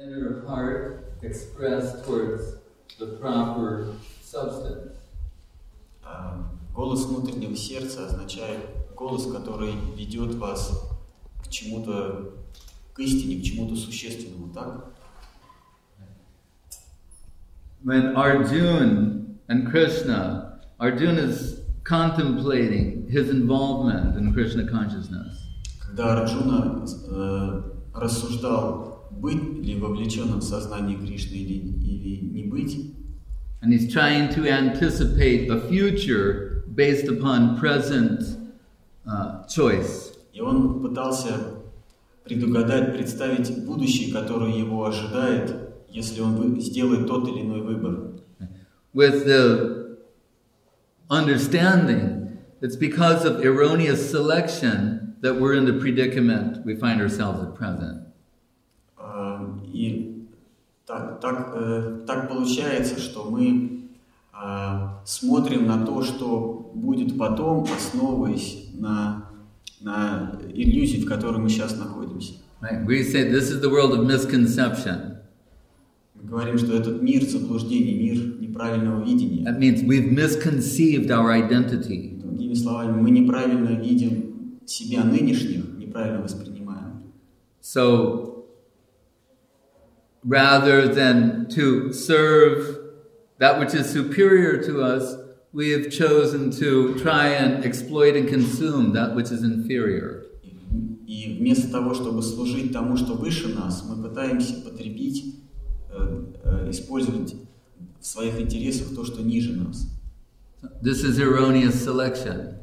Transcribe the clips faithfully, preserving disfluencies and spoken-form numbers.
inner heart expressed towards the proper substance. Голос внутреннего сердца означает голос, который ведет вас к чему-то, к истине, к чему-то существенному, так? When Arjuna and Krishna, Arjuna is contemplating his involvement in Krishna consciousness. Когда Арджуна э, рассуждал, быть ли вовлеченным в сознание Кришны или, или не быть, and he's trying to anticipate a future based upon present uh, choice. И он пытался предугадать, представить будущее, которое его ожидает, если он сделает тот или иной выбор. With the understanding, it's because of erroneous selection that we're in the predicament we find ourselves at present. И так, так, так получается, что мы смотрим на то, что будет потом, основываясь на, на иллюзии, в которой мы сейчас находимся. Right? We say this is the world of misconception. Мы говорим, что этот мир заблуждений, мир неправильного видения. That means we've misconceived our identity. Другими словами, мы неправильно видим себя нынешних, неправильно воспринимаем. So, rather than to serve that which is superior to us, we have chosen to try and exploit and consume that which is inferior. И вместо того, чтобы служить тому, что выше нас, мы пытаемся потребить, использовать в своих интересах то, что ниже нас. This is erroneous selection.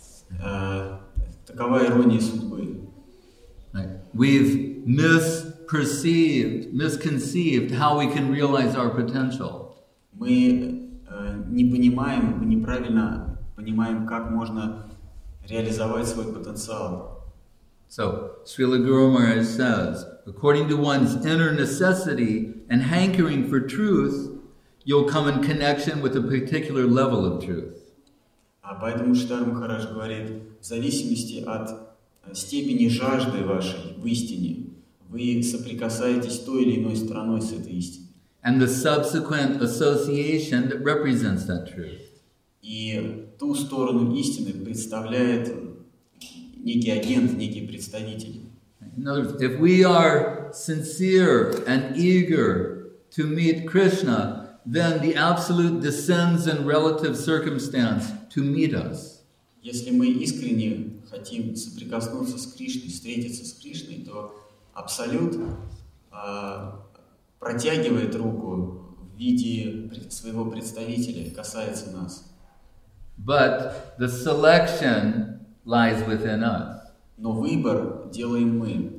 Такова ирония судьбы. Right. We've misperceived, misconceived how we can realize our potential. Мы не понимаем, мы неправильно понимаем, как можно реализовать свой потенциал. So, Srila Guru Maharaj says, according to one's inner necessity and hankering for truth, you'll come in connection with a particular level of truth. А поэтому Шрила Махарадж говорит, в зависимости от степени жажды вашей в истине, вы соприкасаетесь той или иной стороной с этой истиной. And the subsequent association that represents that truth. И ту сторону истины представляет некий агент, некий представитель. In other words, if we are sincere and eager to meet Krishna, then the Absolute descends in relative circumstance to meet us. Если мы искренне хотим соприкоснуться с Кришной, встретиться с Кришной, то Абсолют э, протягивает руку в виде своего представителя, касается нас. But the selection lies within us. Но выбор делаем мы.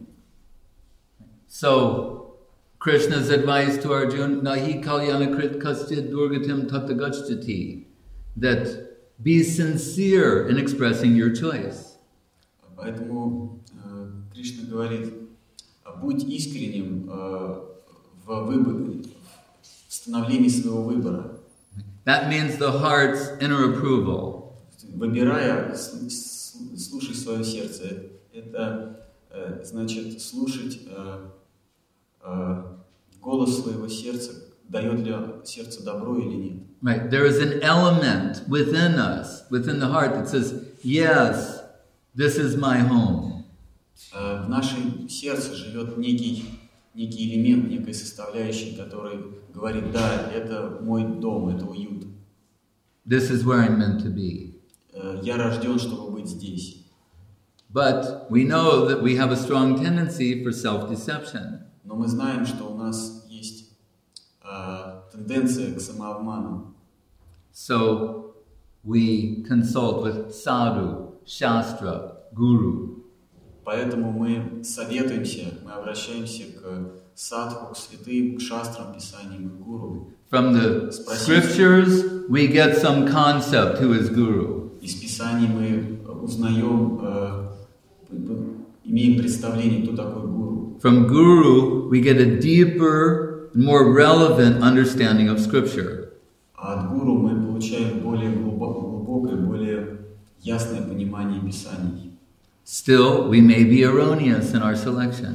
So, Krishna's advice to Arjuna, nahi kalyanakrit kaschid durgatim tatagacchati, that be sincere in expressing your choice. Поэтому э, Кришна говорит, будь искренним э, в выборе, в становлении своего выбора. That means the heart's inner approval. Выбирая, слушай свое сердце. Это э, значит слушать э, э, голос своего сердца, дает ли сердце добро или нет. Right. There is an element within us, within the heart that says, yes, this is my home. Э, в нашем сердце живет некий, некий элемент, некая составляющая, который говорит, да, это мой дом, это уют. This is where I'm meant to be. Э, я рожден, чтобы быть здесь. But we know that we have a strong tendency for self-deception. Но мы знаем, что у нас есть э, тенденция к самообману. So we consult with sadhu, shastra, guru. Поэтому мы советуемся, мы обращаемся к садху, к святым, к шастрам, писаниям и гуру. From the scriptures, we get some concept who is guru. Из писаний мы узнаем, э, имеем представление, кто такой гуру. From guru, we get a deeper, more relevant understanding of scripture. А от гуру мы получаем более глубокое, более ясное понимание писаний. Still, we may be erroneous in our selection.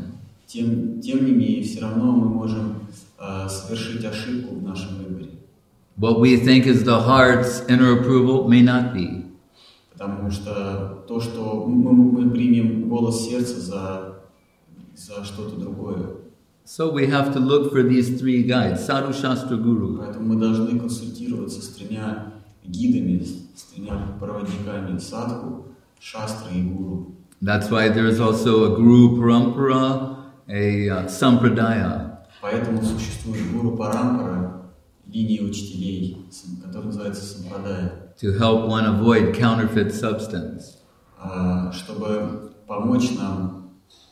тем, тем не менее, все равно мы можем э, совершить ошибку в нашем выборе. What we think is the heart's inner approval may not be. Потому что то, что мы, мы примем голос сердца за, за что-то другое. So we have to look for these three guides, Sadhu, Shastra, Guru. Поэтому мы должны консультироваться с тремя гидами, с тремя проводниками садху, шастры и гуру. That's why there's also a Guru Parampara, a uh, Sampradaya. Поэтому существует гуру парампара, линия учителей, которая называется сампрадая. To help one avoid counterfeit substance. Чтобы помочь нам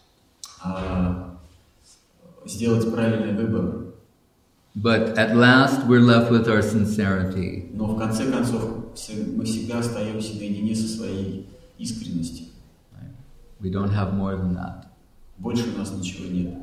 сделать правильный выбор. But at last we're left with our sincerity. Но в конце концов мы всегда остаемся наедине со своей искренностью. We don't have more than that. Больше у нас ничего нет.